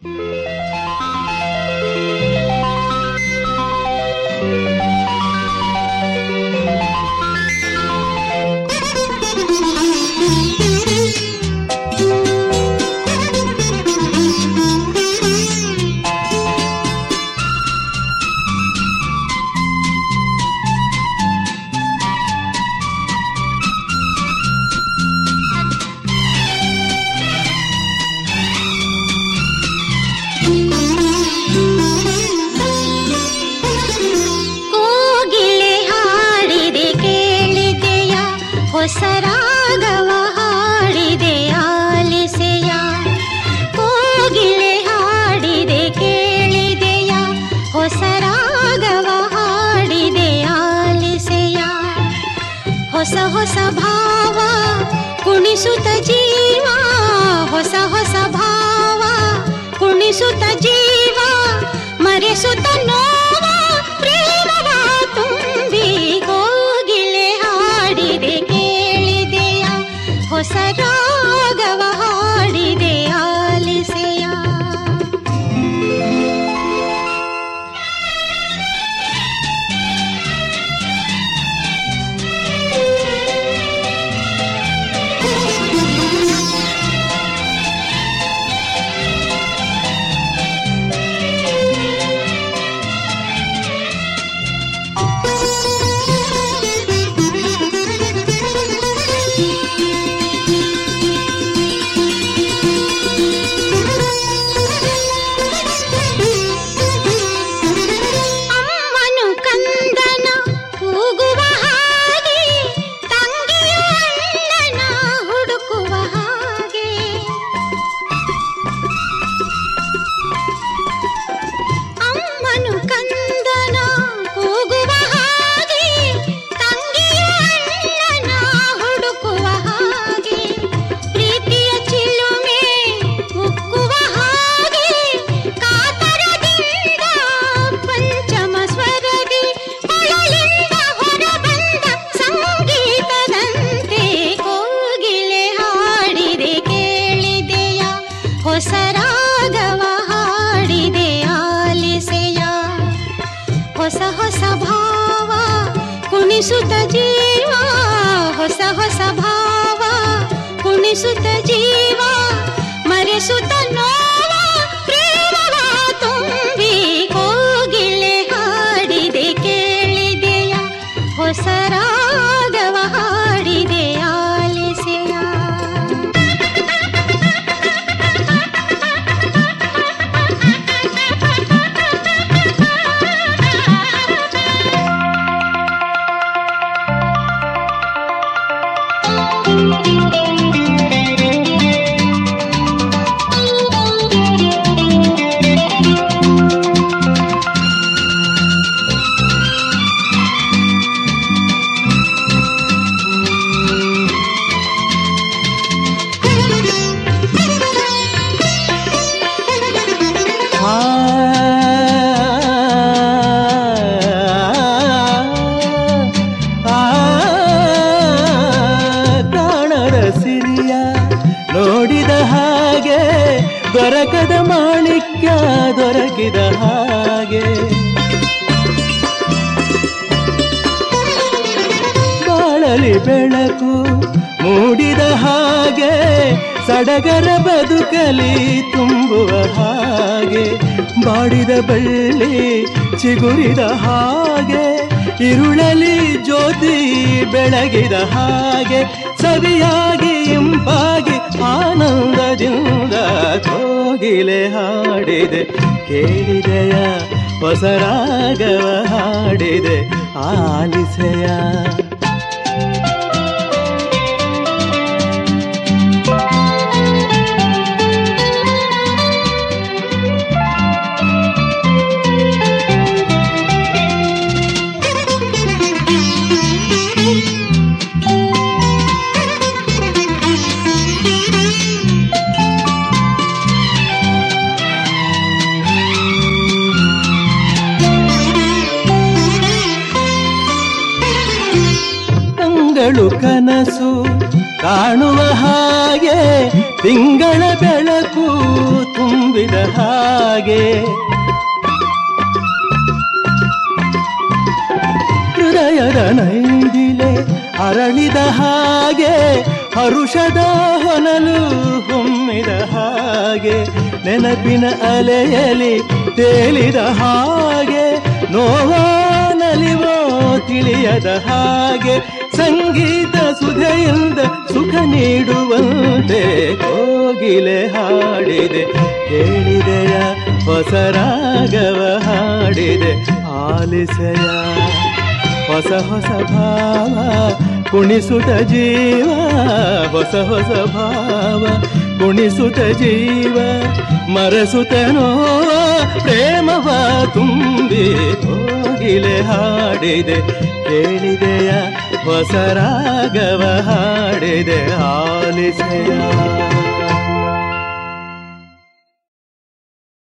ಹೊಸರಾಗವ ಹಾಡಿದೆ ಆಲಿಸೆಯ, ಕೋಗಿಲೆ ಹಾಡಿದೆ ಕೇಳಿದೆಯ, ಹೊಸರಾಗವ ಹಾಡಿದೆ ಆಲಿಸೆಯ. ಹೊಸ ಹೊಸ ಭಾವ ಕುಣಿಸುತ್ತ ಜೀವ, ಹೊಸ ಹೊಸ ಭಾವ ಕುಣಿಸುತ್ತ ಜೀವ, ಮರೆಸುತ್ತ ನೋವ ಪ್ರೇಮವ ತುಂಬಿ ಕೋಗಿಲೆ ಹಾಡಿದೆ ಕೇಳಿದೆಯ, ಹೊಸ ರಾಗವ ಹಾಡಿದೆ ಆಲಿಸೆಯ. ಕುಣಿಸುತ್ತ ಜೀವ, ಹೊಸ ಹೊಸ ಭಾವ ಕುಣಿಸುತ್ತ ಜೀವ, ಮರೆಸುತ್ತ ನೋವ ಪ್ರೇಮವ ತುಂಬಿ ಕೋಗಿಲೆ ಹಾಡಿದೆ ಕೇಳಿದೆಯ, ಹೊಸ ರಾಗವ ಹಾಡಿದೆ ಆಲಿಸೆಯ. ದೊರಕದ ಮಾಣಿಕ್ಯ ದೊರಕಿದ ಹಾಗೆ, ಬಾಳಲಿ ಬೆಳಕು ಮೂಡಿದ ಹಾಗೆ, ಸಡಗರ ಬದುಕಲಿ ತುಂಬುವ ಹಾಗೆ, ಬಾಡಿದ ಬಳ್ಳಿ ಚಿಗುರಿದ ಹಾಗೆ, ಇರುಳಲಿ ಜ್ಯೋತಿ ಬೆಳಗಿದ ಹಾಗೆ, ಸವಿಯಾಗಿ ಇಂಪಾಗಿ ಆನಂದದಿಂದ ಕೋಗಿಲೆ ಹಾಡಿದೆ ಕೇಳಿದೆಯ, ಹೊಸ ರಾಗವ ಹಾಡಿದೆ ಆಲಿಸೆಯ. ಕನಸು ಕಾಣುವ ಹಾಗೆ ತಿಂಗಳ ಬೆಳಕು ತುಂಬ ತುಂಬಿದ ಹಾಗೆ ಹೃದಯದ ನೈದಿಲೆ ಅರಳಿದ ಹಾಗೆ ಹರುಷದ ಹೊನಲು ಹೊಮ್ಮಿದ ಹಾಗೆ ನೆನಪಿನ ಅಲೆಯಲಿ ತೇಲಿದ ಹಾಗೆ ನೋವೋ ನಲಿವೋ ತಿಳಿಯದ ಹಾಗೆ ಸಂಗೀತ ಸುಧೆಯಿಂದ ಸುಖ ನೀಡುವಂತೆ ಕೋಗಿಲೆ ಹಾಡಿದೆ ಕೇಳಿದೆಯ ಹೊಸ ರಾಗವ ಹಾಡಿದೆ ಆಲಿಸೆಯ ಹೊಸ ಹೊಸ ಭಾವ ಕುಣಿಸುತ್ತ ಜೀವ ಹೊಸ ಹೊಸ ಭಾವ ಕುಣಿಸುತ್ತ ಜೀವ ಮರೆಸುತ್ತನೋ ಪ್ರೇಮವ ತುಂಬಿ ಕೋಗಿಲೆ ಹಾಡಿದೆ ಕೇಳಿದೆಯ ಹೊಸ ರಾಗವ ಹಾಡಿದೆ ಆಲಿಸೆಯ